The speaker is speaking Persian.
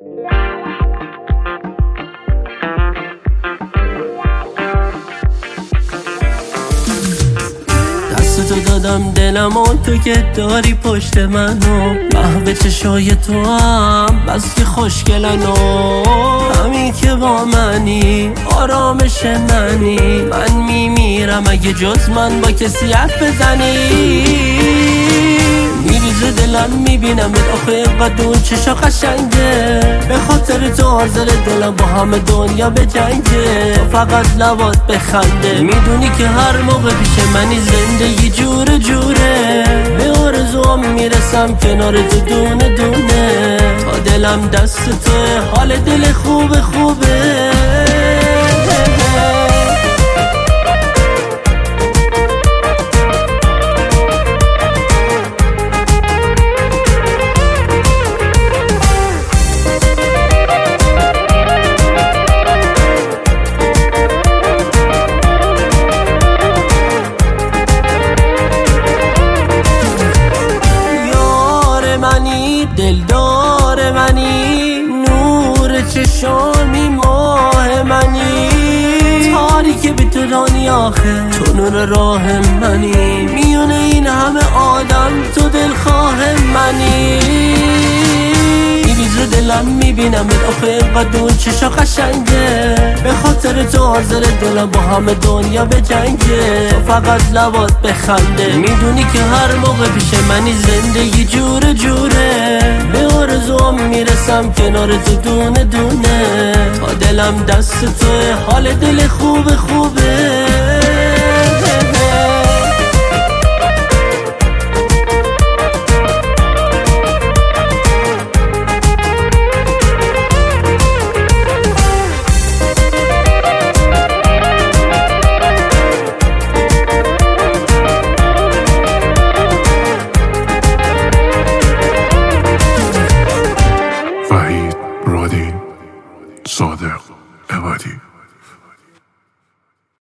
دستتو دادم دلم و تو که داری پشت منو، محو چشای تو هم بس که خوشگلنو، همین که با منی آرامش منی، من میمیرم اگه جز من با کسی حرف بزنی. میریزه دلم میبینم آخه اینقدر اون چشا قشنگه، به خاطر تو حاضر دلم با همه دنیا به جنگه، تو فقط لبات بخنده، میدونی که هر موقع پیش منی زندگی جوره جوره، به آرزوام میرسم کنار تو دونه دونه، تا دلم دست توه حال دل خوبه خوبه. دلدار منی، نور چشامی ماه منی، تاریک بی تو رانی آخه تو نور راه منی، میونه این همه آدم تو دلخواه منی. میریزه دلم میبینم آخه اینقدر اون چشا قشنگه، به خاطر تو حاضر دلم با همه دنیا به جنگه، تو فقط لبات بخنده، میدونی که هر موقع پیش منی زندگی جوره جوره، به آرزوام میرسم کنار تو دونه دونه، تا دلم دست توه حال دل خوبه خوبه. وحید رادین صادق عبادی